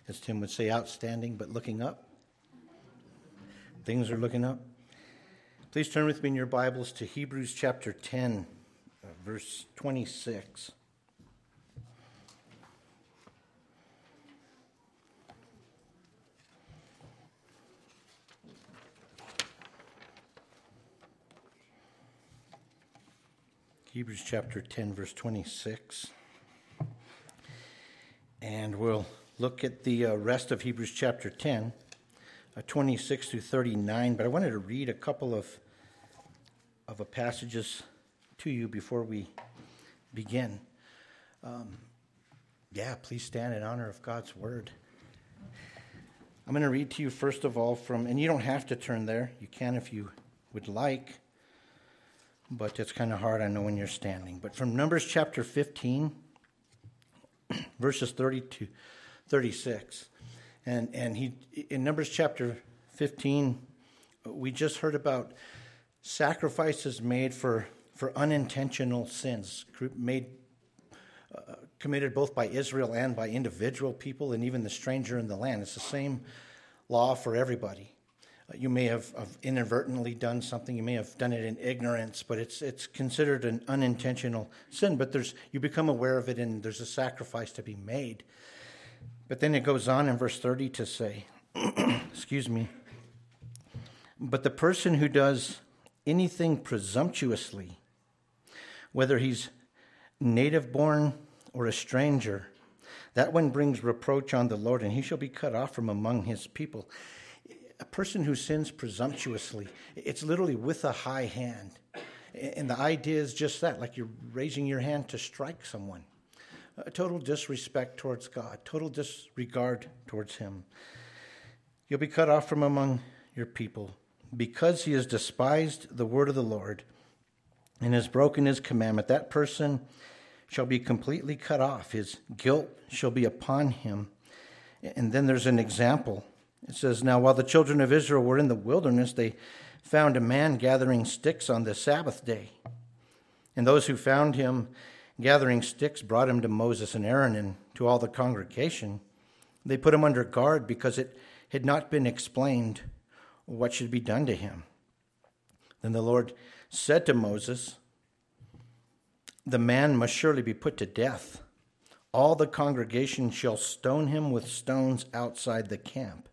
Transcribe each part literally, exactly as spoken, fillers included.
as Tim would say, outstanding, but looking up. Things are looking up. Please turn with me in your Bibles to Hebrews chapter ten, uh, verse twenty-six. Hebrews chapter ten, verse twenty-six. And we'll look at the uh, rest of Hebrews chapter ten, uh, twenty-six through thirty-nine. But I wanted to read a couple of, of uh, passages to you before we begin. Um, yeah, please stand in honor of God's word. I'm going to read to you first of all from, and you don't have to turn there. You can if you would like. But it's kind of hard, I know, when you're standing. But from Numbers chapter fifteen, verses thirty to thirty-six. And and he in Numbers chapter fifteen, we just heard about sacrifices made for, for unintentional sins, made uh, committed both by Israel and by individual people and even the stranger in the land. It's the same law for everybody. You may have, have inadvertently done something. You may have done it in ignorance, but it's it's considered an unintentional sin. But there's you become aware of it, and there's a sacrifice to be made. But then it goes on in verse thirty to say, excuse me, but the person who does anything presumptuously, whether he's native-born or a stranger, that one brings reproach on the Lord, and he shall be cut off from among his people. A person who sins presumptuously, it's literally with a high hand. And the idea is just that, like you're raising your hand to strike someone. A total disrespect towards God, total disregard towards him. You'll be cut off from among your people because he has despised the word of the Lord and has broken his commandment. That person shall be completely cut off. His guilt shall be upon him. And then there's an example. It says, now while the children of Israel were in the wilderness, they found a man gathering sticks on the Sabbath day. And those who found him gathering sticks brought him to Moses and Aaron and to all the congregation. They put him under guard because it had not been explained what should be done to him. Then the Lord said to Moses, the man must surely be put to death. All the congregation shall stone him with stones outside the camp.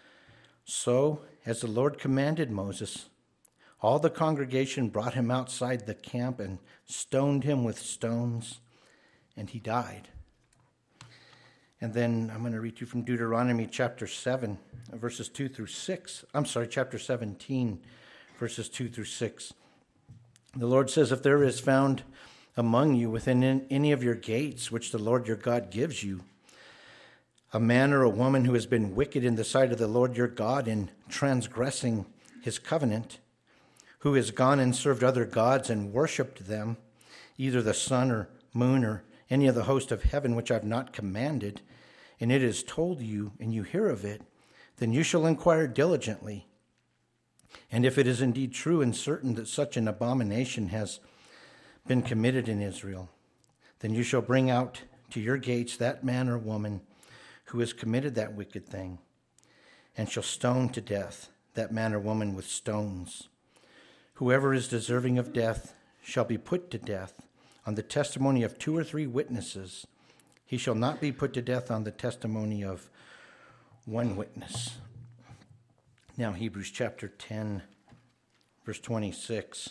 So, as the Lord commanded Moses, all the congregation brought him outside the camp and stoned him with stones, and he died. And then I'm going to read to you from Deuteronomy chapter seven, verses two through six. I'm sorry, chapter seventeen, verses two through six. The Lord says, if there is found among you within any of your gates, which the Lord your God gives you, a man or a woman who has been wicked in the sight of the Lord your God in transgressing his covenant, who has gone and served other gods and worshipped them, either the sun or moon or any of the host of heaven which I've not commanded, and it is told you and you hear of it, then you shall inquire diligently. And if it is indeed true and certain that such an abomination has been committed in Israel, then you shall bring out to your gates that man or woman who has committed that wicked thing, and shall stone to death that man or woman with stones. Whoever is deserving of death shall be put to death on the testimony of two or three witnesses. He shall not be put to death on the testimony of one witness. Now, Hebrews chapter ten, verse twenty-six.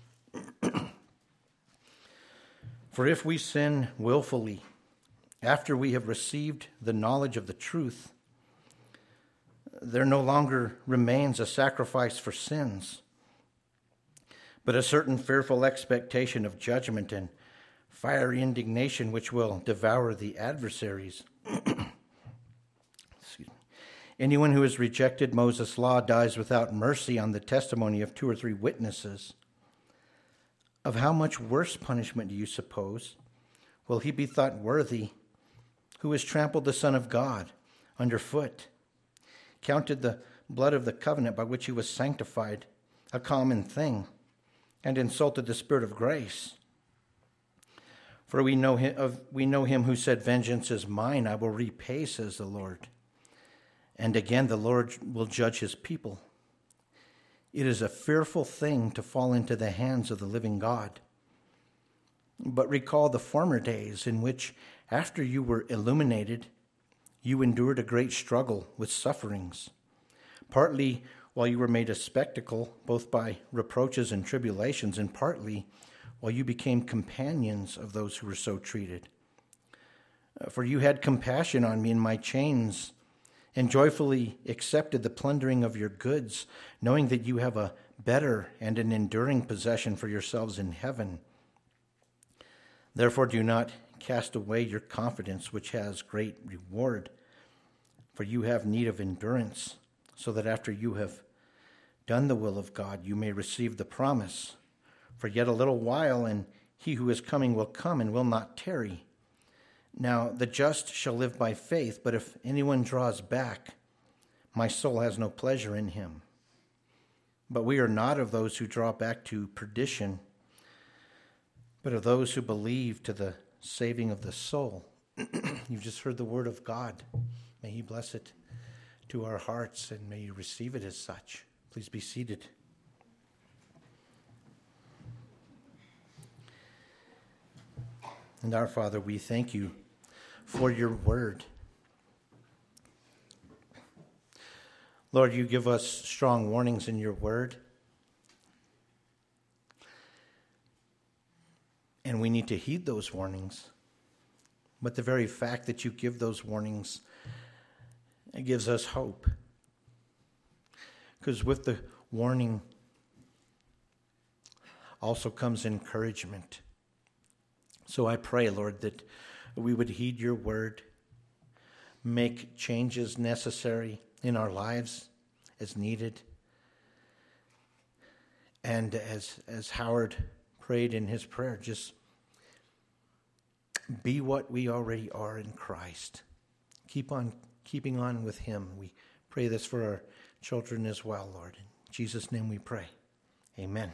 For if we sin willfully, after we have received the knowledge of the truth, there no longer remains a sacrifice for sins, but a certain fearful expectation of judgment and fiery indignation which will devour the adversaries. Excuse me. Anyone who has rejected Moses' law dies without mercy on the testimony of two or three witnesses. Of how much worse punishment do you suppose will he be thought worthy who has trampled the Son of God underfoot, counted the blood of the covenant by which he was sanctified a common thing, and insulted the Spirit of grace? For we know him, of, we know him who said, vengeance is mine, I will repay, says the Lord. And again, the Lord will judge his people. It is a fearful thing to fall into the hands of the living God. But recall the former days in which, after you were illuminated, you endured a great struggle with sufferings, partly while you were made a spectacle, both by reproaches and tribulations, and partly while you became companions of those who were so treated. For you had compassion on me in my chains, and joyfully accepted the plundering of your goods, knowing that you have a better and an enduring possession for yourselves in heaven. Therefore do not cast away your confidence, which has great reward, for you have need of endurance, so that after you have done the will of God, you may receive the promise. For yet a little while, and he who is coming will come and will not tarry. Now the just shall live by faith, but if anyone draws back, my soul has no pleasure in him. But we are not of those who draw back to perdition, but of those who believe to the saving of the soul. You've just heard the word of God. May he bless it to our hearts, and may you receive it as such. Please be seated. And our Father, we thank you for your word. Lord, you give us strong warnings in your word. And we need to heed those warnings. But the very fact that you give those warnings, it gives us hope. Because with the warning also comes encouragement. So I pray, Lord, that we would heed your word, make changes necessary in our lives as needed. And as, as Howard prayed in his prayer, just be what we already are in Christ. Keep on keeping on with him. We pray this for our children as well, Lord. In Jesus' name we pray. Amen.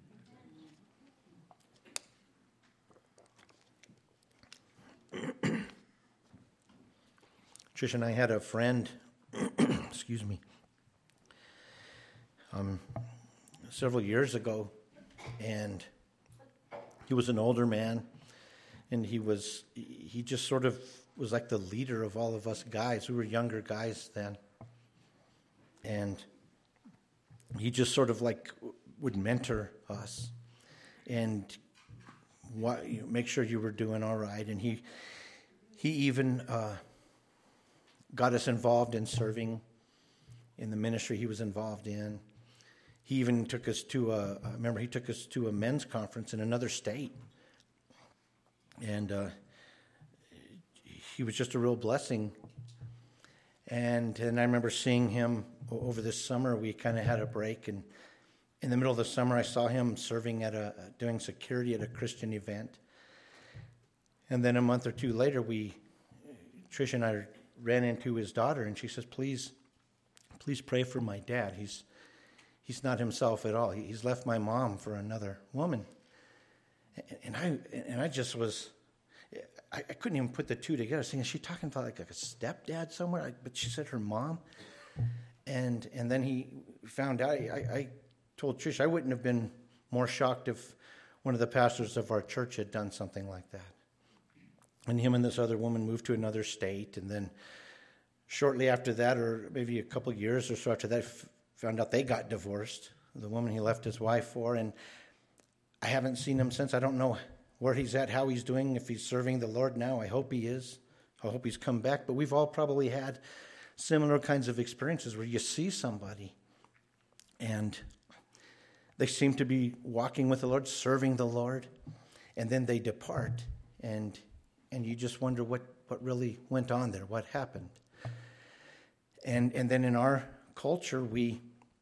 Trish and I had a friend, excuse me, um, several years ago, and he was an older man, and he was, he just sort of was like the leader of all of us guys. We were younger guys then, and he just sort of like would mentor us and what, you know, make sure you were doing all right. And he he even uh, got us involved in serving in the ministry he was involved in. He even took us to a, I remember he took us to a men's conference in another state. And uh, he was just a real blessing. And, and I remember seeing him over this summer. We kind of had a break, and in the middle of the summer, I saw him serving at a, doing security at a Christian event. And then a month or two later, we, Trish and I ran into his daughter, and she says, please, please pray for my dad. He's, he's not himself at all. He's left my mom for another woman. And I, and I just was, I, I couldn't even put the two together. Saying, is she talking about like a stepdad somewhere? But she said her mom. And, and then he found out, I, I told Trish I wouldn't have been more shocked if one of the pastors of our church had done something like that. And him and this other woman moved to another state. And then shortly after that, or maybe a couple of years or so after that, f- found out they got divorced, the woman he left his wife for. And I haven't seen him since. I don't know where he's at, how he's doing, if he's serving the Lord now. I hope he is. I hope he's come back. But we've all probably had similar kinds of experiences where you see somebody and they seem to be walking with the Lord, serving the Lord, and then they depart, and and you just wonder what, what really went on there, what happened. And and then in our culture, we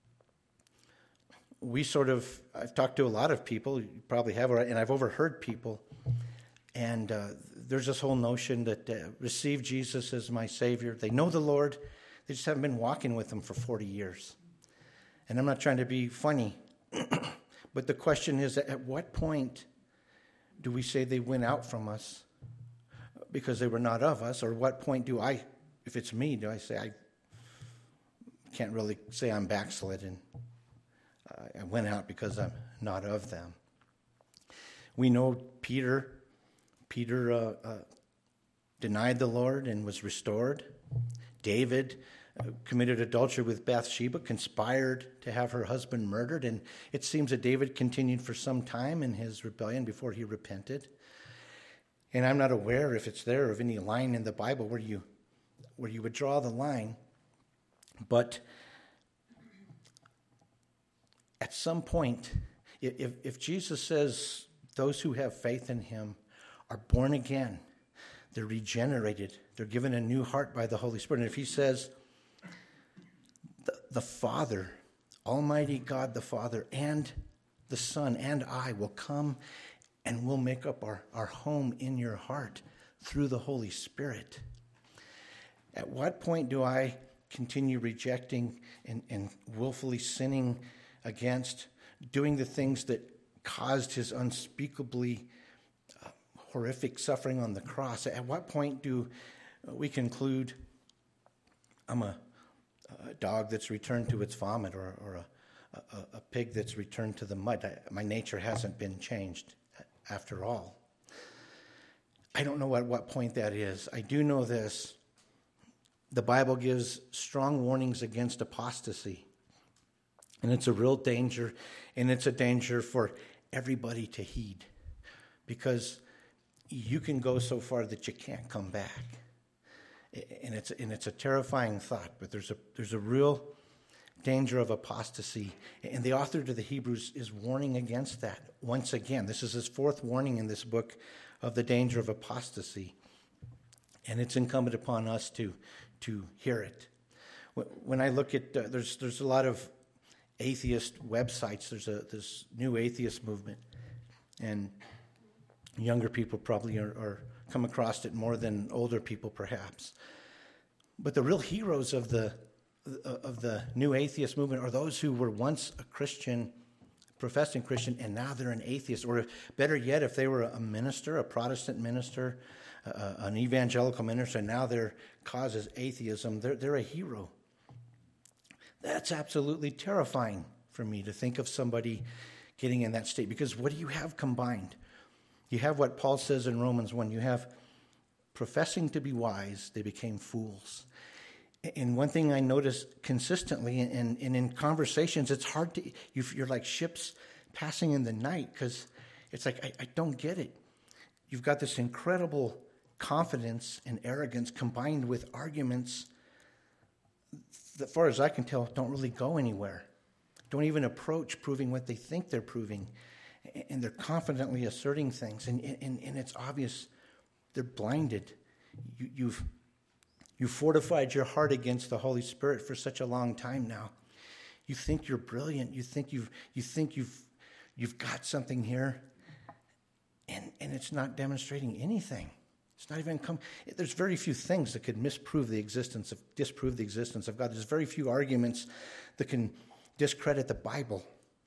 we sort of, I've talked to a lot of people, you probably have, and I've overheard people, and uh, there's this whole notion that uh, receive Jesus as my Savior. They know the Lord, they just haven't been walking with him for forty years. And I'm not trying to be funny, but the question is, at what point do we say they went out from us because they were not of us? Or what point do I, if it's me, do I say, I can't really say I'm backslidden. Uh, I went out because I'm not of them. We know Peter, Peter uh, uh, denied the Lord and was restored. David uh, committed adultery with Bathsheba, conspired to have her husband murdered, and it seems that David continued for some time in his rebellion before he repented. And I'm not aware if it's there of any line in the Bible where you where you would draw the line, but at some point, if, if Jesus says those who have faith in him are born again, they're regenerated, they're given a new heart by the Holy Spirit. And if he says the, the Father, Almighty God the Father, and the Son and I will come and we'll make up our, our home in your heart through the Holy Spirit. At what point do I continue rejecting and, and willfully sinning against, doing the things that caused his unspeakably uh, horrific suffering on the cross? At what point do we conclude I'm a, a dog that's returned to its vomit, or, or a, a, a pig that's returned to the mud? I, my nature hasn't been changed after all. I don't know at what point that is. I do know this. The Bible gives strong warnings against apostasy. And it's a real danger, and it's a danger for everybody to heed, because you can go so far that you can't come back. And it's and it's a terrifying thought, but there's a there's a real danger of apostasy. And the author to the Hebrews is warning against that once again. This is his fourth warning in this book of the danger of apostasy. And it's incumbent upon us to to hear it. When I look at, uh, there's there's a lot of atheist websites. There's a this new atheist movement, and younger people probably are, are come across it more than older people, perhaps. But the real heroes of the of the new atheist movement are those who were once a Christian, professing Christian, and now they're an atheist. Or better yet, if they were a minister, a Protestant minister, uh, an evangelical minister, and now their cause is atheism, they're, they're a hero. That's absolutely terrifying for me to think of somebody getting in that state. Because what do you have combined? You have what Paul says in Romans one. You have professing to be wise, they became fools. And one thing I notice consistently, and, and in conversations, it's hard to, you're like ships passing in the night, because it's like, I, I don't get it. You've got this incredible confidence and arrogance combined with arguments that, as far as I can tell, don't really go anywhere. Don't even approach proving what they think they're proving. And they're confidently asserting things. And, and, and it's obvious they're blinded. You, you've, you've fortified your heart against the Holy Spirit for such a long time now. You think you're brilliant. You think you've, you think you've, you've got something here. And, and it's not demonstrating anything. It's not even come. There's very few things that could misprove the existence of, disprove the existence of God. There's very few arguments that can discredit the Bible.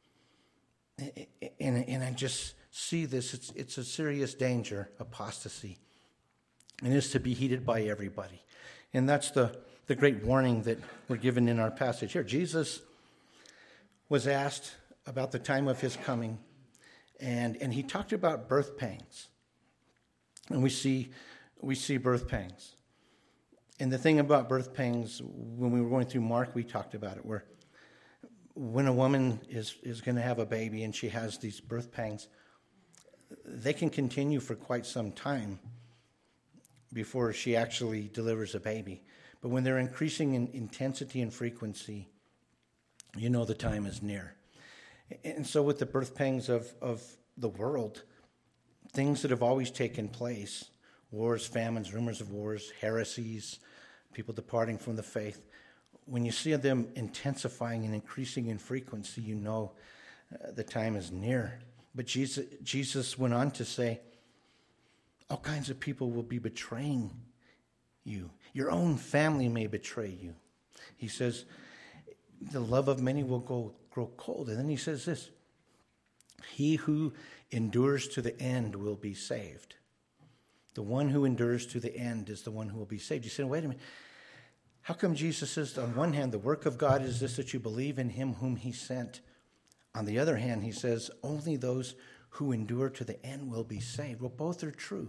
And, and I just see this. It's, it's a serious danger, apostasy. And it's to be heeded by everybody. And that's the, the great warning that we're given in our passage here. Jesus was asked about the time of his coming, and, and he talked about birth pangs. And we see we see birth pangs. And the thing about birth pangs, when we were going through Mark, we talked about it, where when a woman is, is going to have a baby and she has these birth pangs, they can continue for quite some time before she actually delivers a baby. But when they're increasing in intensity and frequency, you know the time is near. And so with the birth pangs of, of the world, things that have always taken place, wars, famines, rumors of wars, heresies, people departing from the faith, when you see them intensifying and increasing in frequency, you know uh, the time is near. But Jesus, Jesus went on to say, all kinds of people will be betraying you. Your own family may betray you. He says, the love of many will go, grow cold. And then he says this, he who endures to the end will be saved. The one who endures to the end is the one who will be saved. You say, wait a minute, How come Jesus says, on one hand, the work of God is this, that you believe in him whom he sent? On the other hand, he says, only those who endure to the end will be saved. Well, both are true.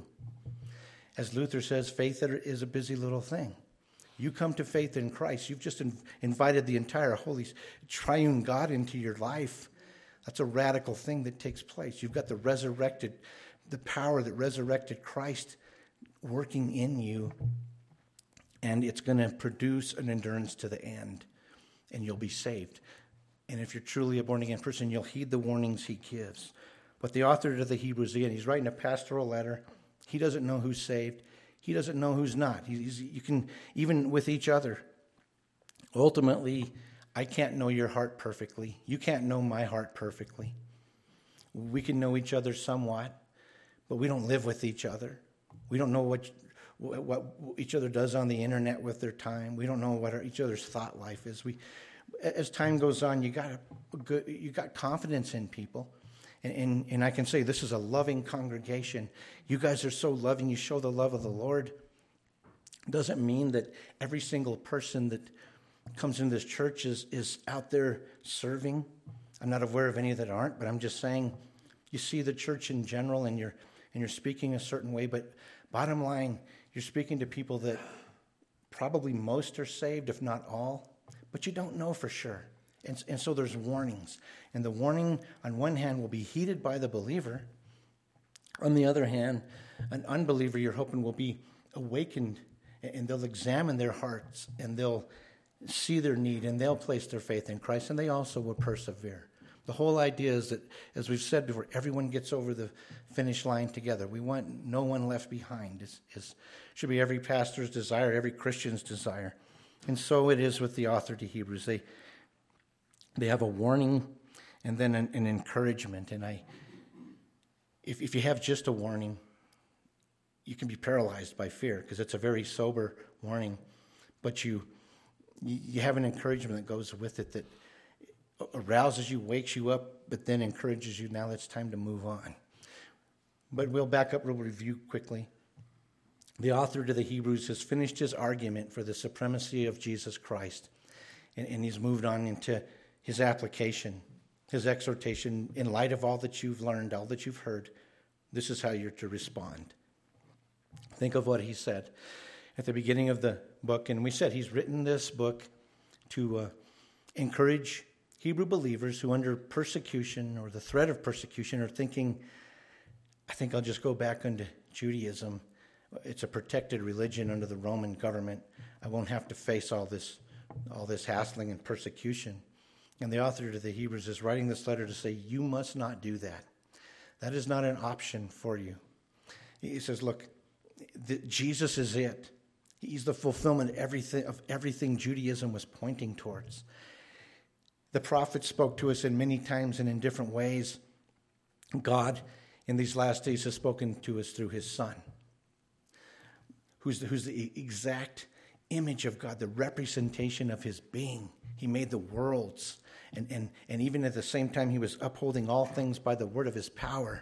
As Luther says, faith is a busy little thing. You come to faith in Christ. You've just in, invited the entire Holy Triune God into your life. That's a radical thing that takes place. You've got the resurrected, the power that resurrected Christ working in you, and it's going to produce an endurance to the end, and you'll be saved. And if you're truly a born-again person, you'll heed the warnings he gives. But the author to the Hebrews, again, he's writing a pastoral letter. He doesn't know who's saved. He doesn't know who's not. He's, you can, even with each other, ultimately, I can't know your heart perfectly. You can't know my heart perfectly. We can know each other somewhat, but we don't live with each other. We don't know what what each other does on the internet with their time. We don't know what our, each other's thought life is. We, as time goes on, you got a good, you got confidence in people. And, and, and I can say this is a loving congregation. You guys are so loving. You show the love of the Lord. Doesn't mean that every single person that comes into this church is, is out there serving. I'm not aware of any that aren't, but I'm just saying you see the church in general and you're, and you're speaking a certain way. But bottom line, you're speaking to people that probably most are saved, if not all, but you don't know for sure. And, and so there's warnings. And the warning, on one hand, will be heeded by the believer. On the other hand, an unbeliever, you're hoping, will be awakened, and they'll examine their hearts, and they'll see their need, and they'll place their faith in Christ, and they also will persevere. The whole idea is that, as we've said before, everyone gets over the finish line together. We want no one left behind. It it's, should be every pastor's desire, every Christian's desire. And so it is with the author to Hebrews. They They have a warning and then an, an encouragement. And I, if, if you have just a warning, you can be paralyzed by fear because it's a very sober warning. But you, you have an encouragement that goes with it that arouses you, wakes you up, but then encourages you. Now it's time to move on. But we'll back up, we'll review quickly. The author to the Hebrews has finished his argument for the supremacy of Jesus Christ. And, and he's moved on into his application, his exhortation. In light of all that you've learned, all that you've heard, this is how you're to respond. Think of what he said at the beginning of the book. And we said he's written this book to uh, encourage Hebrew believers who under persecution or the threat of persecution are thinking, I think I'll just go back into Judaism. It's a protected religion under the Roman government. I won't have to face all this, all this hassling and persecution. And the author to the Hebrews is writing this letter to say, you must not do that. That is not an option for you. He says, look, the, Jesus is it. He's the fulfillment of everything, of everything Judaism was pointing towards. The prophets spoke to us in many times and in different ways. God, in these last days, has spoken to us through his Son, who's the, who's the exact image of God, the representation of his being. He made the worlds. And, and, and even at the same time, he was upholding all things by the word of his power.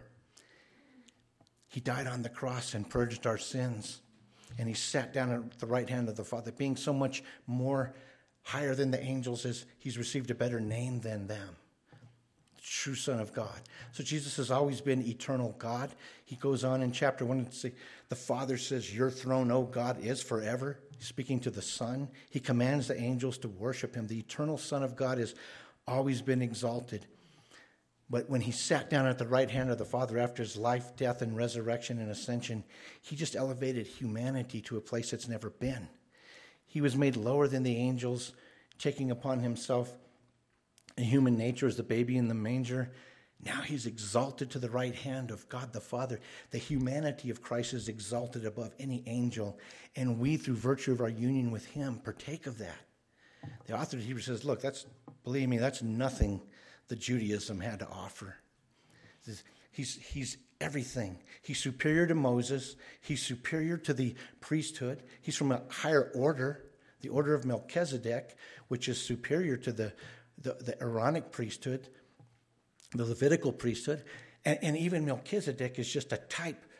He died on the cross and purged our sins. And he sat down at the right hand of the Father, being so much more higher than the angels, is he's received a better name than them. True Son of God. So Jesus has always been eternal God. He goes on in chapter one to say, the Father says, your throne, O God, is forever. He's speaking to the Son. He commands the angels to worship him. The eternal Son of God has always been exalted. But when he sat down at the right hand of the Father after his life, death, and resurrection and ascension, he just elevated humanity to a place it's never been. He was made lower than the angels, taking upon himself a human nature as the baby in the manger. Now he's exalted to the right hand of God the Father. The humanity of Christ is exalted above any angel, and we, through virtue of our union with him, partake of that. The author of Hebrews says, look, that's, believe me, that's nothing that Judaism had to offer. He's, he's everything. He's superior to Moses. He's superior to the priesthood. He's from a higher order, the order of Melchizedek, which is superior to the, the, the Aaronic priesthood, the Levitical priesthood. And, and even Melchizedek is just a type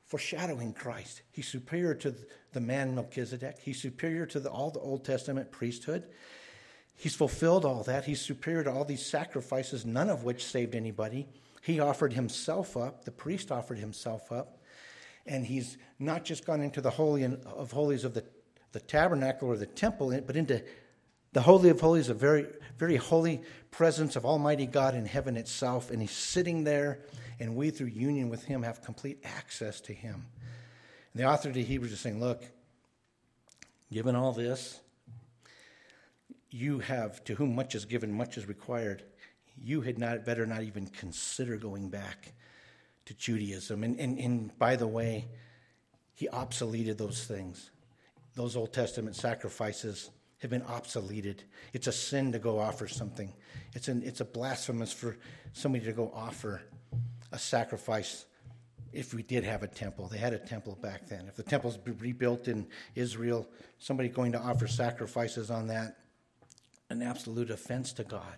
foreshadowing Christ. He's superior to the man Melchizedek. He's superior to the, all the Old Testament priesthood. He's fulfilled all that. He's superior to all these sacrifices, none of which saved anybody. He offered himself up. The priest offered himself up. And he's not just gone into the Holy of Holies of the, the tabernacle or the temple, but into the Holy of Holies, a very, very holy presence of Almighty God in heaven itself. And he's sitting there, and we, through union with him, have complete access to him. And the author of the Hebrews is saying, look, given all this, you have, to whom much is given, much is required. You had not better not even consider going back to Judaism. And, and, and by the way, he obsoleted those things. Those Old Testament sacrifices have been obsoleted. It's a sin to go offer something. It's an it's a blasphemous for somebody to go offer a sacrifice. If we did have a temple, they had a temple back then. If the temple's rebuilt in Israel, somebody going to offer sacrifices on that, an absolute offense to God.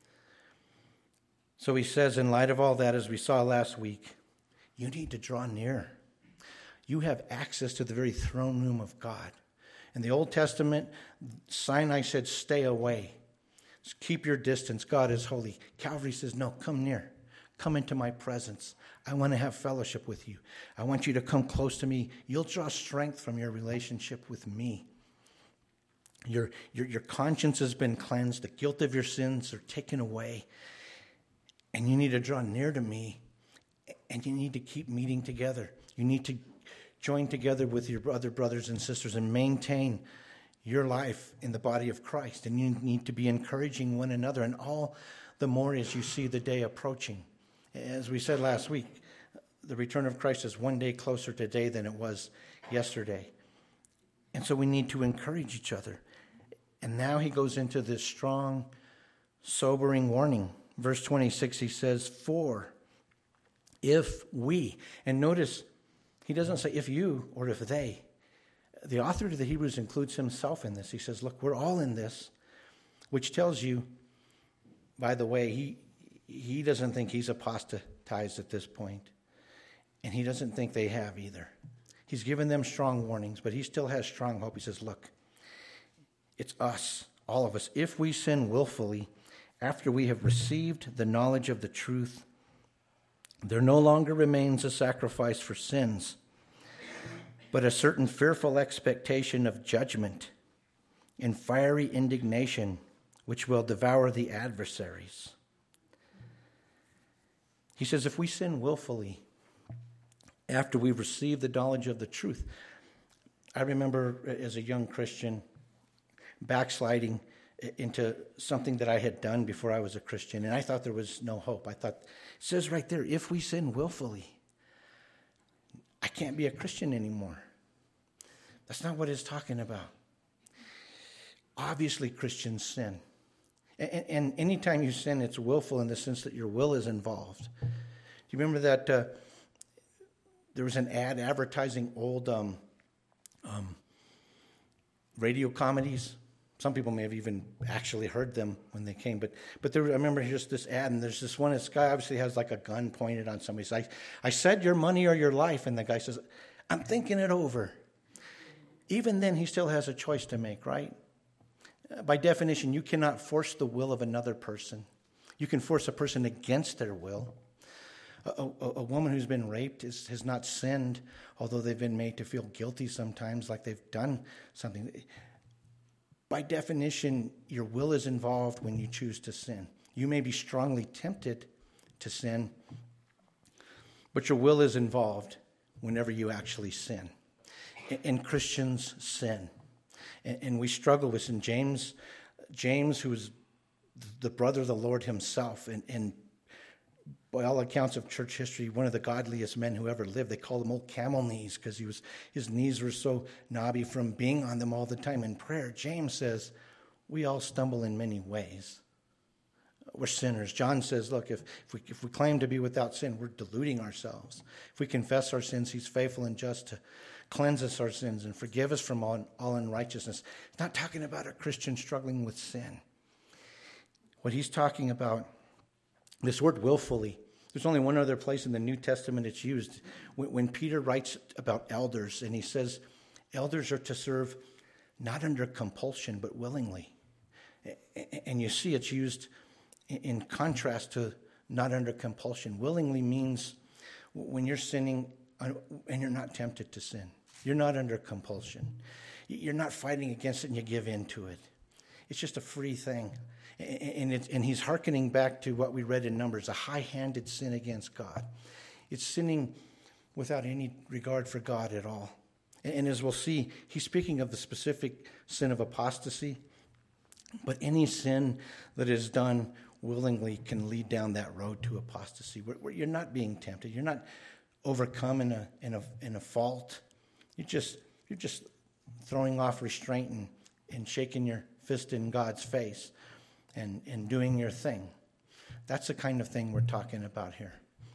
So he says, in light of all that, as we saw last week, you need to draw near. You have access to the very throne room of God. In the Old Testament, Sinai said, stay away. Keep your distance. God is holy. Calvary says, no, come near. Come into my presence. I want to have fellowship with you. I want you to come close to me. You'll draw strength from your relationship with me. Your, your, your conscience has been cleansed. The guilt of your sins are taken away. And you need to draw near to me. And you need to keep meeting together. You need to join together with your other brothers and sisters and maintain your life in the body of Christ. And you need to be encouraging one another, and all the more as you see the day approaching. As we said last week, the return of Christ is one day closer today than it was yesterday. And so we need to encourage each other. And now he goes into this strong, sobering warning. Verse twenty-six, he says, for if we, and notice, he doesn't say if you or if they. The author of the Hebrews includes himself in this. He says, look, we're all in this, which tells you, by the way, he he doesn't think he's apostatized at this point, and he doesn't think they have either. He's given them strong warnings, but he still has strong hope. He says, look, it's us, all of us. If we sin willfully after we have received the knowledge of the truth, there no longer remains a sacrifice for sins, but a certain fearful expectation of judgment and fiery indignation, which will devour the adversaries. He says, if we sin willfully after we've received the knowledge of the truth. I remember as a young Christian backsliding into something that I had done before I was a Christian, and I thought there was no hope. I thought, it says right there, if we sin willfully, I can't be a Christian anymore. That's not what it's talking about. Obviously, Christians sin. And, and anytime you sin, it's willful in the sense that your will is involved. Do you remember that uh, there was an ad advertising old um, um, radio comedies? Some people may have even actually heard them when they came, but but there, I remember just this ad, and there's this one. This guy obviously has like a gun pointed on somebody. He's like, I said your money or your life, and the guy says, I'm thinking it over. Even then, he still has a choice to make, right? By definition, you cannot force the will of another person. You can force a person against their will. A, a, a woman who's been raped is, has not sinned, although they've been made to feel guilty sometimes, like they've done something. By definition, your will is involved when you choose to sin. You may be strongly tempted to sin, but your will is involved whenever you actually sin. And Christians sin. And we struggle with sin. James, James, who is the brother of the Lord himself, and, and by all accounts of church history, one of the godliest men who ever lived. They called him old camel knees because he was his knees were so knobby from being on them all the time in prayer. James says, we all stumble in many ways. We're sinners. John says, look, if, if, we, if we claim to be without sin, we're deluding ourselves. If we confess our sins, he's faithful and just to cleanse us our sins and forgive us from all, all unrighteousness. He's not talking about a Christian struggling with sin. What he's talking about, this word willfully, There's only one other place in the New Testament it's used. When, when Peter writes about elders, and he says, elders are to serve not under compulsion, but willingly. And you see it's used in contrast to not under compulsion. Willingly means when you're sinning and you're not tempted to sin. You're not under compulsion. You're not fighting against it and you give in to it. It's just a free thing. And, it's, and he's hearkening back to what we read in Numbers, a high-handed sin against God. It's sinning without any regard for God at all. And as we'll see, he's speaking of the specific sin of apostasy. But any sin that is done willingly can lead down that road to apostasy, where, where you're not being tempted. You're not overcome in a, in a, in a fault. You're just, you're just throwing off restraint and, and shaking your fist in God's face and, and doing your thing. That's the kind of thing we're talking about here.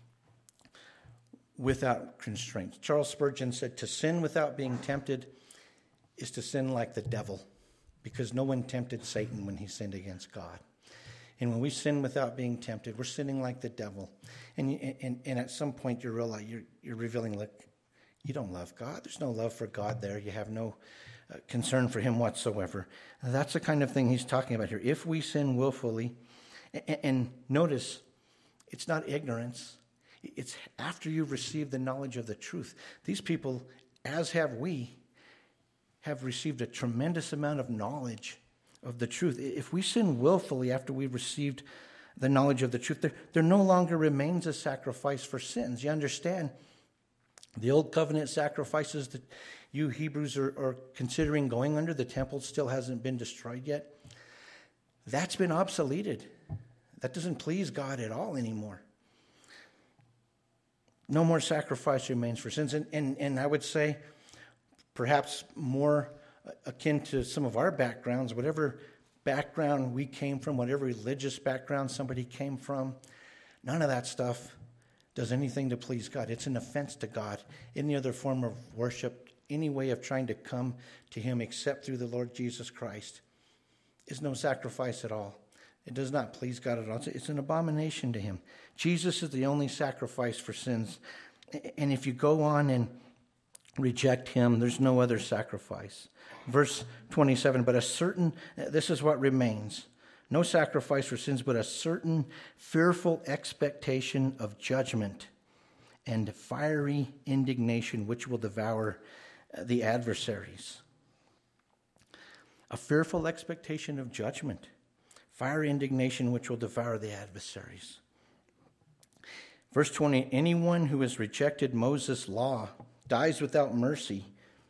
Without constraints. Charles Spurgeon said, to sin without being tempted is to sin like the devil, because no one tempted Satan when he sinned against God. And when we sin without being tempted, we're sinning like the devil. And and, and at some point you realize you're, you're revealing, look, you don't love God. There's no love for God there. You have no uh, concern for him whatsoever. And that's the kind of thing he's talking about here. If we sin willfully, and, and notice, it's not ignorance. It's after you've received the knowledge of the truth. These people, as have we, have received a tremendous amount of knowledge of the truth. If we sin willfully after we've received the knowledge of the truth, there, there no longer remains a sacrifice for sins. You understand, the old covenant sacrifices that you Hebrews are, are considering going under, the temple still hasn't been destroyed yet. That's been obsoleted. That doesn't please God at all anymore. No more sacrifice remains for sins. And, and, and I would say, perhaps more akin to some of our backgrounds, whatever background we came from, whatever religious background somebody came from, none of that stuff does anything to please God. It's an offense to God. Any other form of worship, any way of trying to come to him except through the Lord Jesus Christ is no sacrifice at all. It does not please God at all. It's an abomination to him. Jesus is the only sacrifice for sins. And if you go on and reject him, there's no other sacrifice. Verse twenty-seven, but a certain, this is what remains. No sacrifice for sins, but a certain fearful expectation of judgment and fiery indignation which will devour the adversaries. A fearful expectation of judgment. Fiery indignation which will devour the adversaries. Verse twenty, anyone who has rejected Moses' law dies without mercy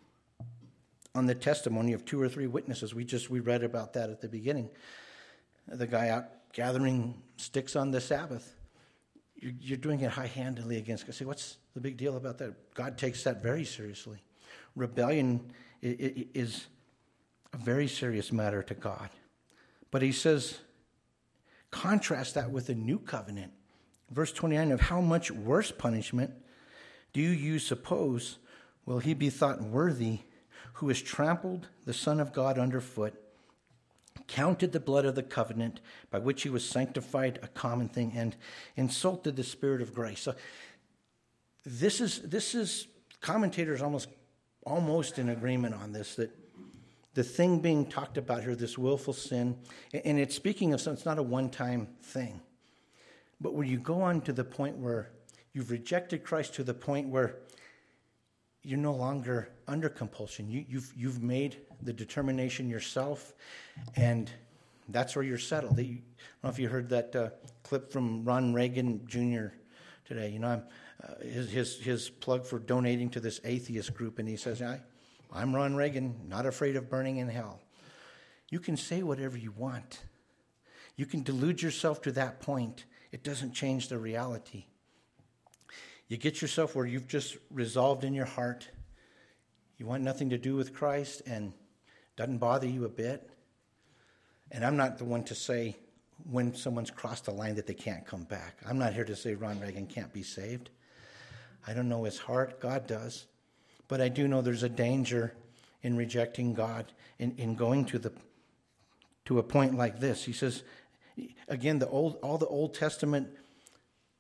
on the testimony of two or three witnesses. We just, we read about that at the beginning. The guy out gathering sticks on the Sabbath. You're, you're doing it high-handedly against God. See, what's the big deal about that? God takes that very seriously. Rebellion is a very serious matter to God. But he says, contrast that with the new covenant. Verse twenty-nine, of how much worse punishment do you suppose will he be thought worthy who has trampled the Son of God underfoot, counted the blood of the covenant by which he was sanctified a common thing, and insulted the Spirit of grace? So this is, this is commentators almost, almost in agreement on this, that the thing being talked about here, this willful sin, and it's speaking of something, it's not a one-time thing. But when you go on to the point where you've rejected Christ to the point where you're no longer under compulsion, you, you've, you've made the determination yourself, and that's where you're settled. You, I don't know if you heard that uh, clip from Ron Reagan Junior today. You know, I'm, uh, his, his, his plug for donating to this atheist group, and he says, I, I'm Ron Reagan, not afraid of burning in hell. You can say whatever you want. You can delude yourself to that point. It doesn't change the reality. You get yourself where you've just resolved in your heart, you want nothing to do with Christ, and it doesn't bother you a bit. And I'm not the one to say when someone's crossed a line that they can't come back. I'm not here to say Ron Reagan can't be saved. I don't know his heart. God does. But I do know there's a danger in rejecting God, in, in going to the to a point like this. He says, again, the old all the Old Testament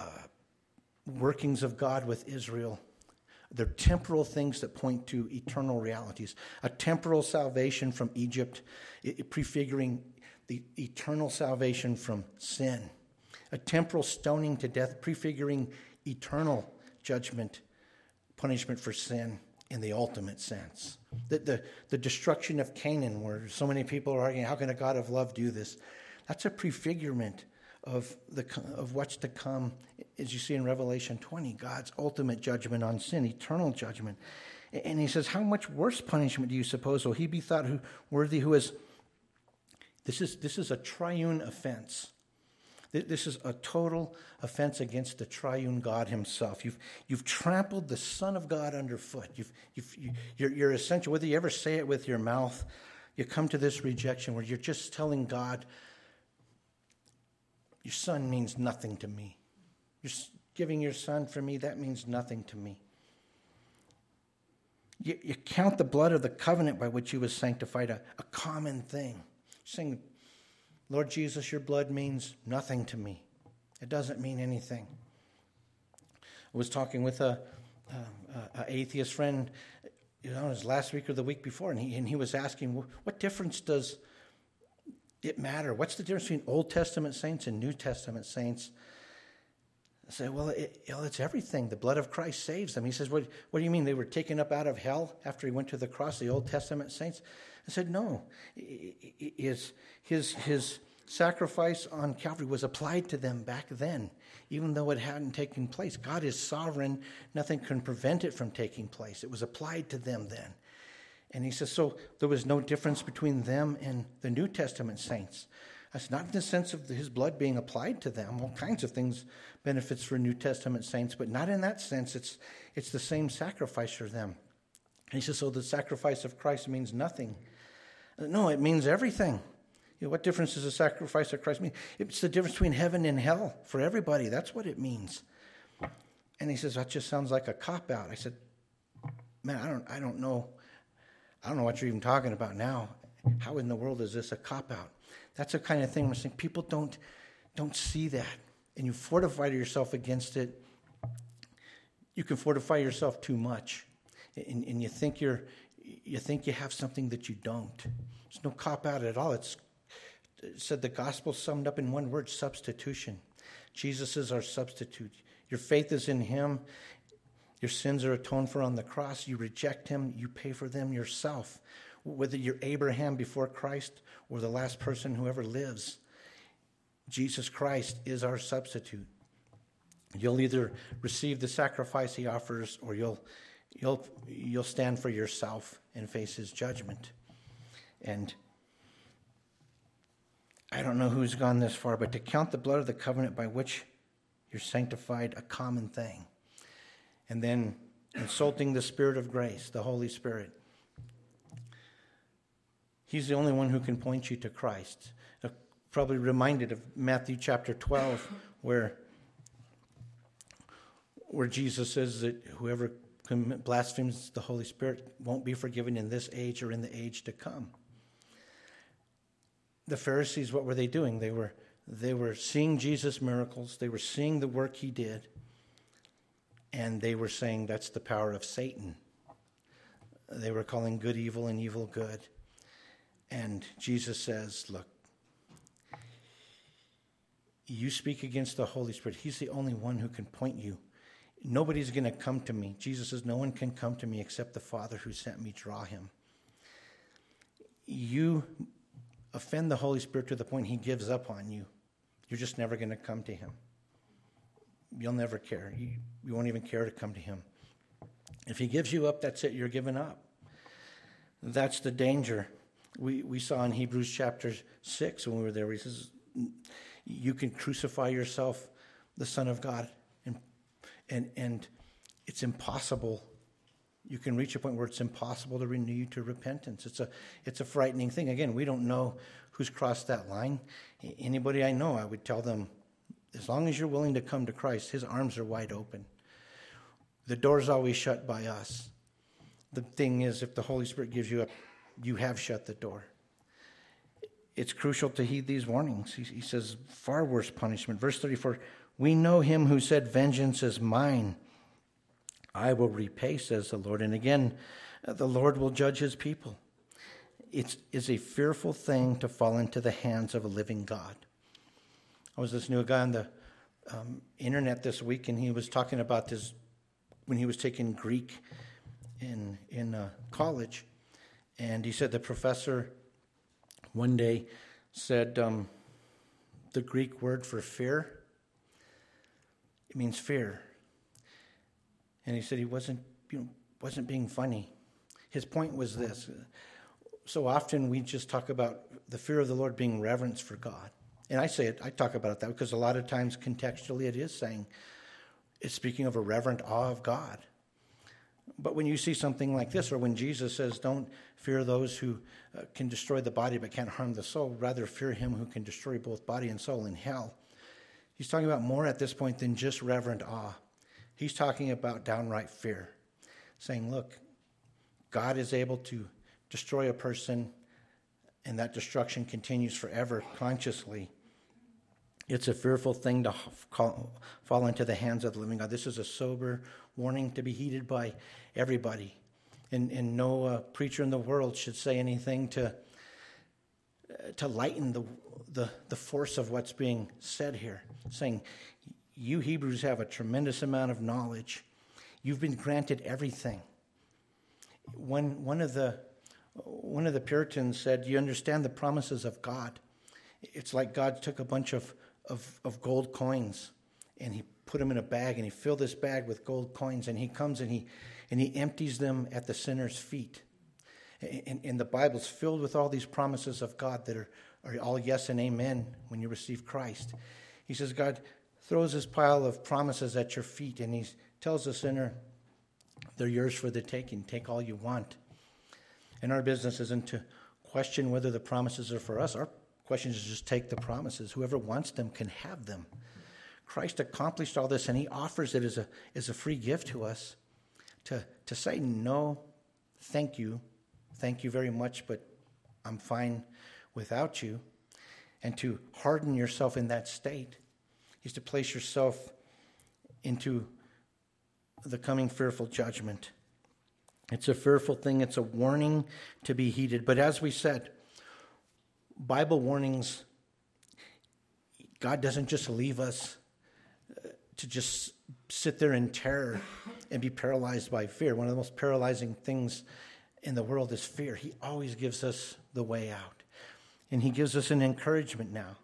workings of God with Israel. They're temporal things that point to eternal realities. A temporal salvation from Egypt, prefiguring the eternal salvation from sin. A temporal stoning to death, prefiguring eternal judgment, punishment for sin in the ultimate sense. The, the, the destruction of Canaan, where so many people are arguing, how can a God of love do this? That's a prefigurement of the of what's to come, as you see in Revelation twenty, God's ultimate judgment on sin, eternal judgment. And he says, how much worse punishment do you suppose will he be thought who, worthy who is, this is, this is a triune offense. This is a total offense against the triune God himself. You've, you've trampled the Son of God underfoot. You've, you've, you, you're, you're essential, whether you ever say it with your mouth, you come to this rejection where you're just telling God, your son means nothing to me. You're giving your son for me, that means nothing to me. You, you count the blood of the covenant by which he was sanctified a, a common thing. Saying, Lord Jesus, your blood means nothing to me. It doesn't mean anything. I was talking with a, a, a atheist friend, you know, it was last week or the week before, and he, and he was asking, what difference does it matter? What's the difference between Old Testament saints and New Testament saints? I said, well, it, you know, it's everything. The blood of Christ saves them. He says, what, what do you mean? They were taken up out of hell after he went to the cross, the Old Testament saints? I said, no. His, his, his sacrifice on Calvary was applied to them back then, even though it hadn't taken place. God is sovereign. Nothing can prevent it from taking place. It was applied to them then. And he says, so there was no difference between them and the New Testament saints. That's not in the sense of his blood being applied to them. All kinds of things, benefits for New Testament saints, but not in that sense. It's, it's the same sacrifice for them. And he says, so the sacrifice of Christ means nothing. No, it means everything. You know, what difference does the sacrifice of Christ mean? It's the difference between heaven and hell for everybody. That's what it means. And he says, that just sounds like a cop-out. I said, man, I don't, I don't know. I don't know what you're even talking about now. How in the world is this a cop-out? That's the kind of thing we're saying. People don't, don't see that. And you fortify yourself against it. You can fortify yourself too much. And, and you think you're, you think you have something that you don't. There's no cop-out at all. It's it said the gospel summed up in one word, substitution. Jesus is our substitute. Your faith is in him. Your sins are atoned for on the cross. You reject him. You pay for them yourself. Whether you're Abraham before Christ or the last person who ever lives, Jesus Christ is our substitute. You'll either receive the sacrifice he offers, or you'll you'll you'll stand for yourself and face his judgment. And I don't know who's gone this far, but to count the blood of the covenant by which you're sanctified a common thing. And then insulting the Spirit of grace, the Holy Spirit. He's the only one who can point you to Christ. I'm probably reminded of Matthew chapter twelve, where, where Jesus says that whoever blasphemes the Holy Spirit won't be forgiven in this age or in the age to come. The Pharisees, what were they doing? They were, they were seeing Jesus' miracles. They were seeing the work he did. And they were saying that's the power of Satan. They were calling good evil and evil good. And Jesus says, look, you speak against the Holy Spirit. He's the only one who can point you. Nobody's going to come to me. Jesus says, no one can come to me except the Father who sent me draw him. You offend the Holy Spirit to the point he gives up on you. You're just never going to come to him. You'll never care. You, you won't even care to come to him. If he gives you up, that's it. You're given up. That's the danger. We we saw in Hebrews chapter six when we were there, he says, you can crucify yourself, the Son of God, and and and it's impossible. You can reach a point where it's impossible to renew you to repentance. It's a it's a frightening thing. Again, we don't know who's crossed that line. Anybody I know, I would tell them, as long as you're willing to come to Christ, his arms are wide open. The door's always shut by us. The thing is, if the Holy Spirit gives you up, you have shut the door. It's crucial to heed these warnings. He, he says, far worse punishment. Verse thirty-four, We know him who said, vengeance is mine. I will repay, says the Lord. And again, the Lord will judge his people. It is a fearful thing to fall into the hands of a living God. I was listening to a guy on the um, internet this week, and he was talking about this when he was taking Greek in, in uh, college. And he said the professor one day said um, the Greek word for fear, it means fear. And he said he wasn't, you know, wasn't being funny. His point was this. So often we just talk about the fear of the Lord being reverence for God. And I say it, I talk about it that because a lot of times contextually it is saying, it's speaking of a reverent awe of God. But when you see something like this, or when Jesus says, don't fear those who uh, can destroy the body but can't harm the soul, rather fear him who can destroy both body and soul in hell. He's talking about more at this point than just reverent awe. He's talking about downright fear, saying, look, God is able to destroy a person, and that destruction continues forever consciously. It's a fearful thing to call, fall into the hands of the living God. This is a sober warning to be heeded by everybody. And, and no uh, preacher in the world should say anything to uh, to lighten the, the, the force of what's being said here. Saying, you Hebrews have a tremendous amount of knowledge. You've been granted everything. One, one of the One of the Puritans said, you understand the promises of God. It's like God took a bunch of, of, of gold coins and he put them in a bag, and he filled this bag with gold coins, and he comes and he and he empties them at the sinner's feet. And, and the Bible's filled with all these promises of God that are, are all yes and amen when you receive Christ. He says God throws this pile of promises at your feet, and he tells the sinner, they're yours for the taking. Take all you want. And our business isn't to question whether the promises are for us. Our question is to just take the promises. Whoever wants them can have them. Christ accomplished all this, and he offers it as a, as a free gift to us. To, to say, no, thank you. Thank you very much, but I'm fine without you. And to harden yourself in that state is to place yourself into the coming fearful judgment. It's a fearful thing. It's a warning to be heeded. But as we said, Bible warnings, God doesn't just leave us to just sit there in terror and be paralyzed by fear. One of the most paralyzing things in the world is fear. He always gives us the way out. And he gives us an encouragement now.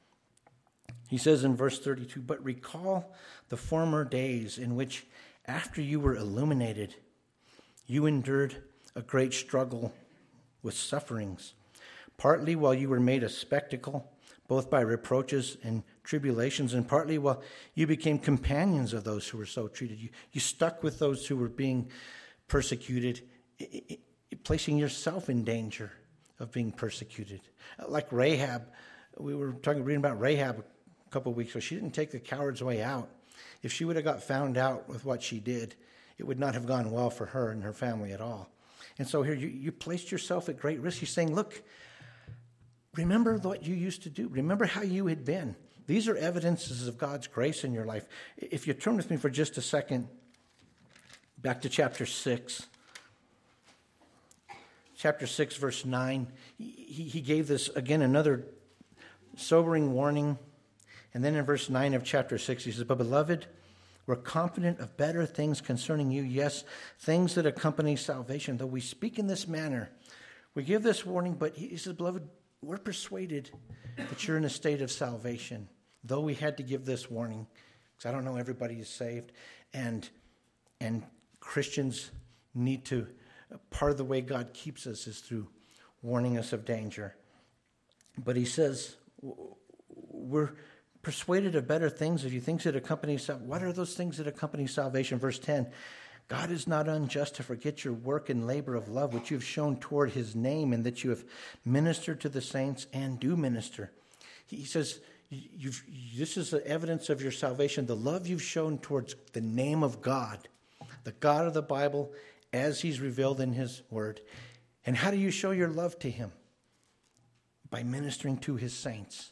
He says in verse thirty-two, but recall the former days in which, after you were illuminated, you endured a great struggle with sufferings, partly while you were made a spectacle, both by reproaches and tribulations, and partly while you became companions of those who were so treated. You, you stuck with those who were being persecuted, it, it, it, placing yourself in danger of being persecuted. Like Rahab, we were talking, reading about Rahab a couple of weeks ago. She didn't take the coward's way out. If she would have got found out with what she did, it would not have gone well for her and her family at all. And so here you, you placed yourself at great risk. He's saying, look, remember what you used to do. Remember how you had been. These are evidences of God's grace in your life. If you turn with me for just a second back to chapter six. Chapter six, verse nine. He, he gave this, again, another sobering warning. And then in verse nine of chapter six, he says, but beloved, we're confident of better things concerning you, yes, things that accompany salvation. Though we speak in this manner, we give this warning, but he says, beloved, we're persuaded that you're in a state of salvation, though we had to give this warning, because I don't know everybody is saved, and and Christians need to, part of the way God keeps us is through warning us of danger. But he says, we're persuaded of better things, of you things that accompany salvation. What are those things that accompany salvation? Verse ten, God is not unjust to forget your work and labor of love, which you have shown toward his name, and that you have ministered to the saints and do minister. He says, you've, this is the evidence of your salvation, the love you've shown towards the name of God, the God of the Bible, as he's revealed in his word. And how do you show your love to him? By ministering to his saints,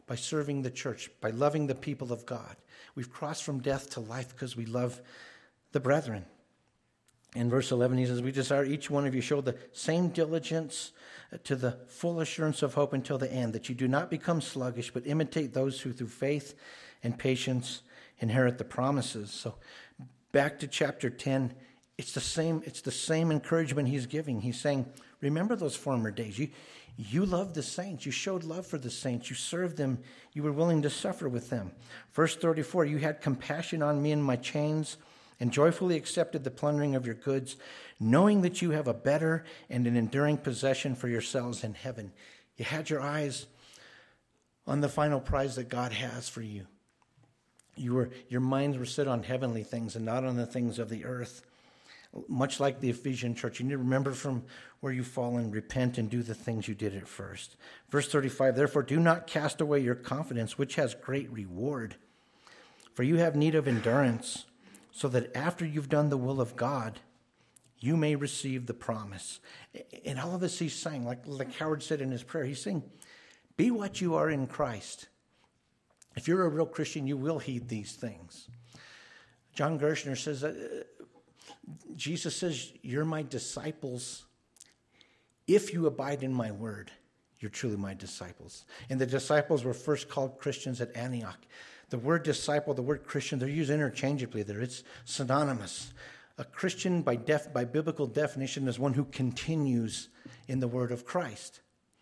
by serving the church, by loving the people of God. We've crossed from death to life because we love the brethren. In verse eleven, he says, we desire each one of you show the same diligence to the full assurance of hope until the end, that you do not become sluggish, but imitate those who through faith and patience inherit the promises. So back to chapter ten, it's the same, it's the same encouragement he's giving. He's saying, remember those former days. You, you loved the saints. You showed love for the saints. You served them. You were willing to suffer with them. Verse thirty-four, you had compassion on me in my chains, and joyfully accepted the plundering of your goods, knowing that you have a better and an enduring possession for yourselves in heaven. You had your eyes on the final prize that God has for you. You were, your minds were set on heavenly things and not on the things of the earth. Much like the Ephesian church, you need to remember from where you've fallen, repent, and do the things you did at first. Verse thirty-five, therefore do not cast away your confidence, which has great reward. For you have need of endurance, so that after you've done the will of God, you may receive the promise. And all of this he's saying, like, like Howard said in his prayer, he's saying, be what you are in Christ. If you're a real Christian, you will heed these things. John Gershner says that uh, Jesus says, you're my disciples. If you abide in my word, you're truly my disciples. And the disciples were first called Christians at Antioch. The word disciple, the word Christian, they're used interchangeably there. It's synonymous. A Christian, by def, by biblical definition, is one who continues in the word of Christ.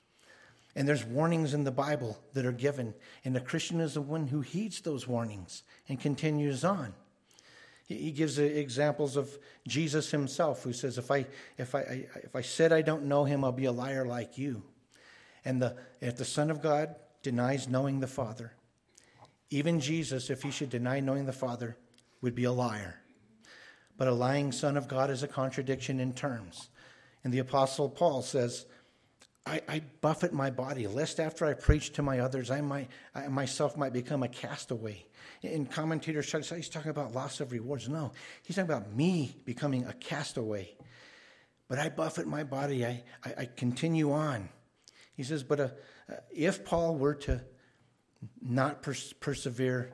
And there's warnings in the Bible that are given. And a Christian is the one who heeds those warnings and continues on. He, he gives examples of Jesus himself, who says, if I, if, I, if I said I don't know him, I'll be a liar like you. And the, if the Son of God denies knowing the Father, even Jesus, if he should deny knowing the Father, would be a liar. But a lying Son of God is a contradiction in terms. And the Apostle Paul says, I, I buffet my body, lest after I preach to my others, I might I myself might become a castaway. In commentators, he's talking about loss of rewards. No, he's talking about me becoming a castaway. But I buffet my body, I, I, I continue on. He says, but uh, if Paul were to not pers- persevere,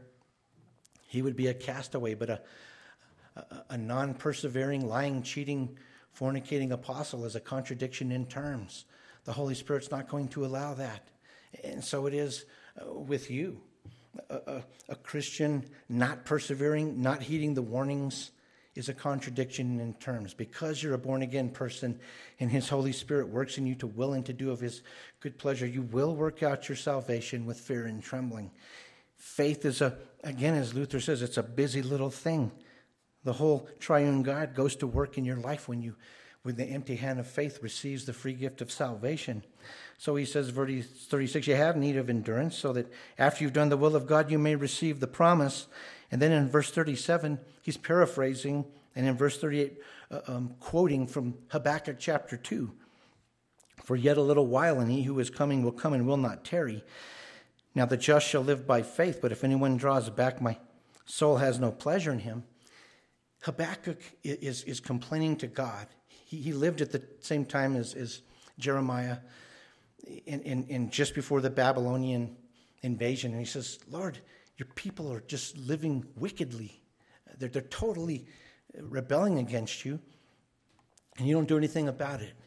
he would be a castaway, but a, a, a non-persevering, lying, cheating, fornicating apostle is a contradiction in terms. The Holy Spirit's not going to allow that. And so it is uh, with you. A, a, a Christian not persevering, not heeding the warnings is a contradiction in terms. Because you're a born-again person and his Holy Spirit works in you to will and to do of his good pleasure, you will work out your salvation with fear and trembling. Faith is a, again, as Luther says, it's a busy little thing. The whole triune God goes to work in your life when you, with the empty hand of faith, receives the free gift of salvation. So he says, verse thirty-six, you have need of endurance, so that after you've done the will of God, you may receive the promise. And then in verse thirty-seven, he's paraphrasing, and in verse thirty-eight, uh, um, quoting from Habakkuk chapter two. For yet a little while, and he who is coming will come and will not tarry. Now the just shall live by faith, but if anyone draws back, my soul has no pleasure in him. Habakkuk is, is complaining to God. He, he lived at the same time as, as Jeremiah, in, in, in just before the Babylonian invasion. And he says, Lord, your people are just living wickedly. They're, they're totally rebelling against you, and you don't do anything about it.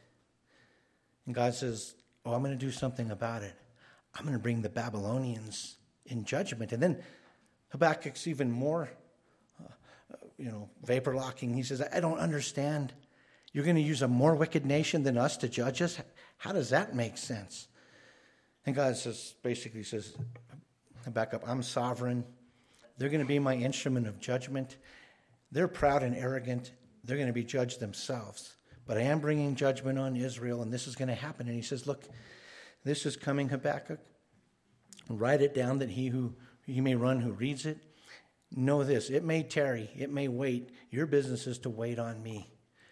And God says, oh, I'm going to do something about it. I'm going to bring the Babylonians in judgment. And then Habakkuk's even more, uh, you know, vapor locking. He says, I don't understand. You're going to use a more wicked nation than us to judge us? How does that make sense? And God says, basically says, Habakkuk, I'm sovereign. They're going to be my instrument of judgment. They're proud and arrogant. They're going to be judged themselves. But I am bringing judgment on Israel, and this is going to happen. And he says, look, this is coming, Habakkuk. Write it down that he who he may run who reads it. Know this, it may tarry, it may wait. Your business is to wait on me,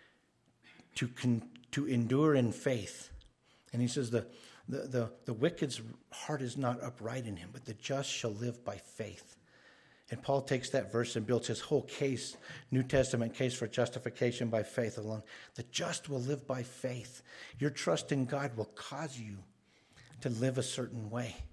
to con, to endure in faith. And he says, the, the, the, the wicked's heart is not upright in him, but the just shall live by faith. And Paul takes that verse and builds his whole case, New Testament case for justification by faith alone. The just will live by faith. Your trust in God will cause you to live a certain way,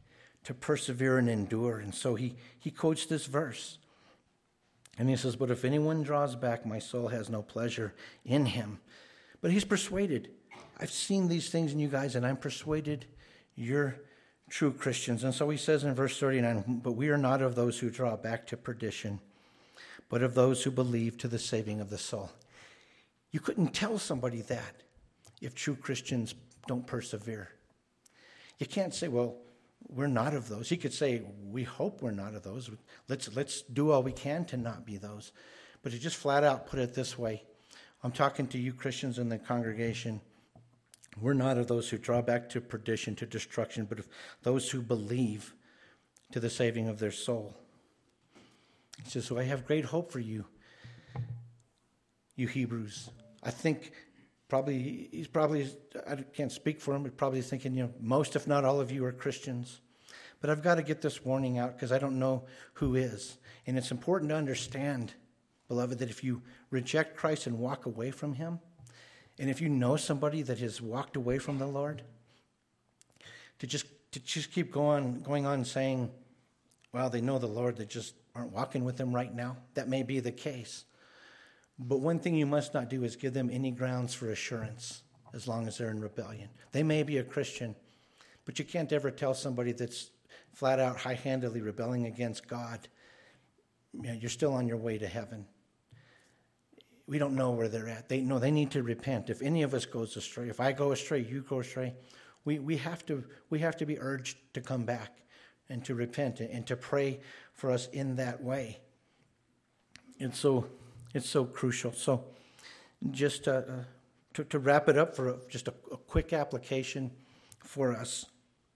to persevere and endure. And so he, he quotes this verse. And he says, but if anyone draws back, my soul has no pleasure in him. But he's persuaded. I've seen these things in you guys, and I'm persuaded you're true Christians. And so he says in verse thirty-nine, but we are not of those who draw back to perdition, but of those who believe to the saving of the soul. You couldn't tell somebody that if true Christians don't persevere. You can't say, well, we're not of those. He could say, we hope we're not of those. Let's let's do all we can to not be those. But to just flat out put it this way, I'm talking to you Christians in the congregation. We're not of those who draw back to perdition, to destruction, but of those who believe to the saving of their soul. He says, so I have great hope for you, you Hebrews. I think probably, he's probably, I can't speak for him, but probably thinking, you know, most if not all of you are Christians. But I've got to get this warning out because I don't know who is. And it's important to understand, beloved, that if you reject Christ and walk away from him, and if you know somebody that has walked away from the Lord, to just to just keep going going on saying, well, they know the Lord, they just aren't walking with him right now. That may be the case. But one thing you must not do is give them any grounds for assurance as long as they're in rebellion. They may be a Christian, but you can't ever tell somebody that's flat out high-handedly rebelling against God, you know, you're still on your way to heaven. We don't know where they're at. They know they need to repent. If any of us goes astray, if I go astray, you go astray, we, we have to we have to be urged to come back and to repent and to pray for us in that way. It's so it's so crucial. So just uh, to, to wrap it up for a, just a, a quick application for us.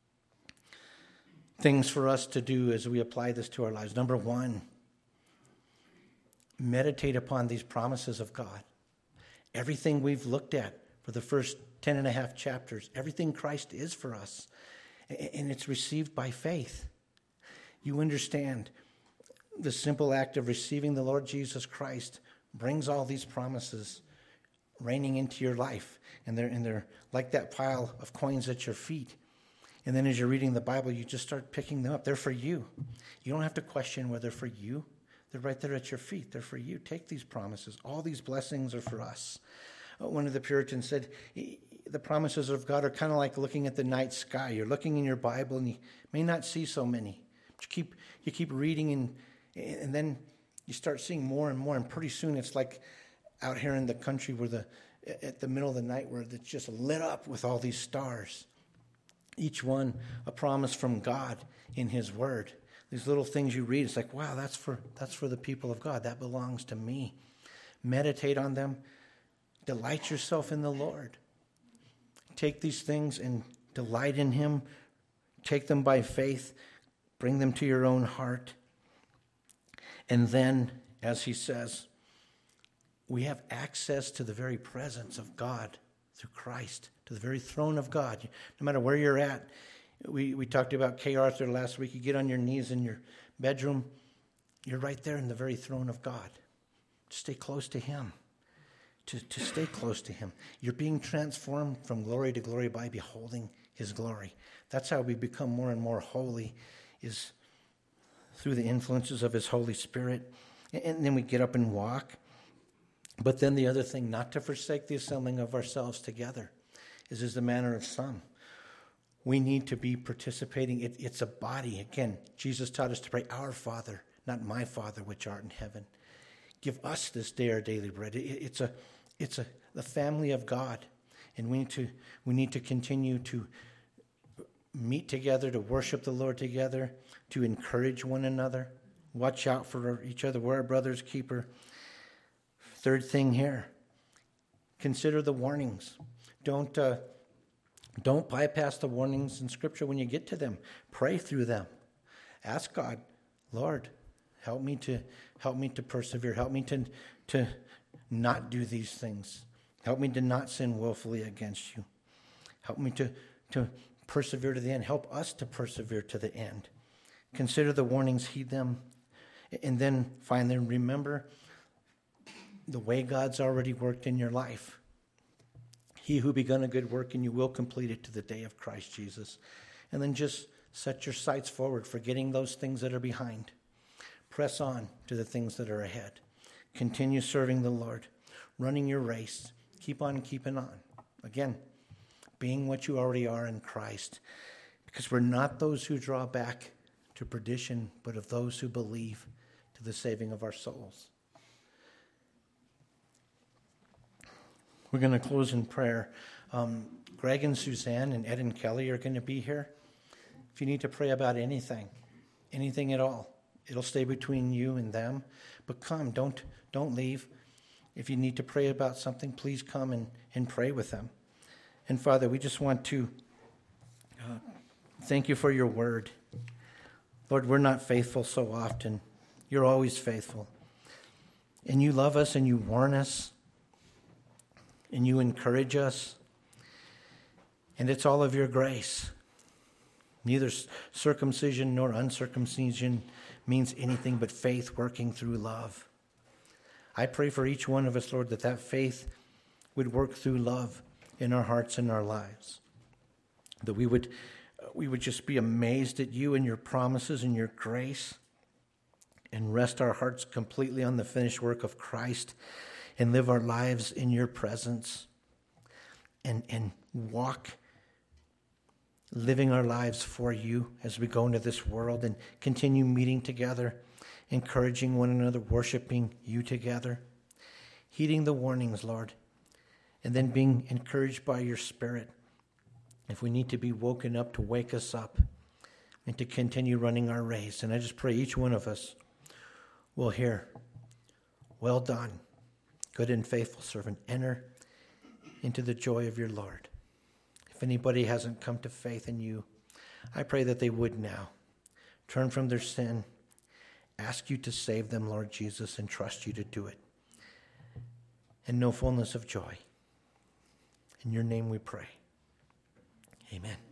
Things for us to do as we apply this to our lives. Number one, meditate upon these promises of God. Everything we've looked at for the first ten and a half chapters, everything Christ is for us, and it's received by faith. You understand the simple act of receiving the Lord Jesus Christ brings all these promises raining into your life, and they're, and they're like that pile of coins at your feet. And then as you're reading the Bible, you just start picking them up. They're for you. You don't have to question whether they're for you. They're right there at your feet. They're for you. Take these promises. All these blessings are for us. One of the Puritans said, the promises of God are kind of like looking at the night sky. You're looking in your Bible and you may not see so many. But you keep you keep reading and and then you start seeing more and more. And pretty soon it's like out here in the country where the at the middle of the night where it's just lit up with all these stars. Each one a promise from God in his word. These little things you read, it's like, wow, that's for that's for the people of God. That belongs to me. Meditate on them. Delight yourself in the Lord. Take these things and delight in him. Take them by faith. Bring them to your own heart. And then, as he says, we have access to the very presence of God through Christ, to the very throne of God. No matter where you're at, We we talked about Kay Arthur last week. You get on your knees in your bedroom, you're right there in the very throne of God. To stay close to him. To, to stay close to him. You're being transformed from glory to glory by beholding his glory. That's how we become more and more holy, is through the influences of his Holy Spirit. And then we get up and walk. But then the other thing, not to forsake the assembling of ourselves together, is is the manner of some. We need to be participating. It, it's a body. Again, Jesus taught us to pray, our Father, not my Father, which art in heaven. Give us this day our daily bread. It, it's a, it's a the family of God, and we need to we need to continue to meet together, to worship the Lord together, to encourage one another, watch out for each other. We're our brother's keeper. Third thing here, consider the warnings. Don't. Uh, Don't bypass the warnings in Scripture when you get to them. Pray through them. Ask God, Lord, help me to help me to persevere. Help me to, to not do these things. Help me to not sin willfully against you. Help me to, to persevere to the end. Help us to persevere to the end. Consider the warnings, heed them, and then finally remember the way God's already worked in your life. He who begun a good work in you will complete it to the day of Christ Jesus. And then just Set your sights forward, forgetting those things that are behind. Press on to the things that are ahead. Continue serving the Lord, running your race. Keep on keeping on. Again, being what you already are in Christ. Because we're not those who draw back to perdition, but of those who believe to the saving of our souls. We're going to close in prayer. Um, Greg and Suzanne and Ed and Kelly are going to be here. If you need to pray about anything, anything at all, it'll stay between you and them. But come, don't don't leave. If you need to pray about something, please come and, and pray with them. And Father, we just want to uh, thank you for your word. Lord, we're not faithful so often. You're always faithful. And you love us and you warn us. And you encourage us. And it's all of your grace. Neither circumcision nor uncircumcision means anything but faith working through love. I pray for each one of us, Lord, that that faith would work through love in our hearts and our lives. That we would, we would just be amazed at you and your promises and your grace and rest our hearts completely on the finished work of Christ and live our lives in your presence and, and walk living our lives for you as we go into this world and continue meeting together, encouraging one another, worshiping you together, heeding the warnings, Lord, and then being encouraged by your Spirit. If we need to be woken up, to wake us up and to continue running our race. And I just pray each one of us will hear, well done, good and faithful servant. Enter into the joy of your Lord. If anybody hasn't come to faith in you, I pray that they would now. Turn from their sin, ask you to save them, Lord Jesus, and trust you to do it. And know fullness of joy. In your name we pray. Amen.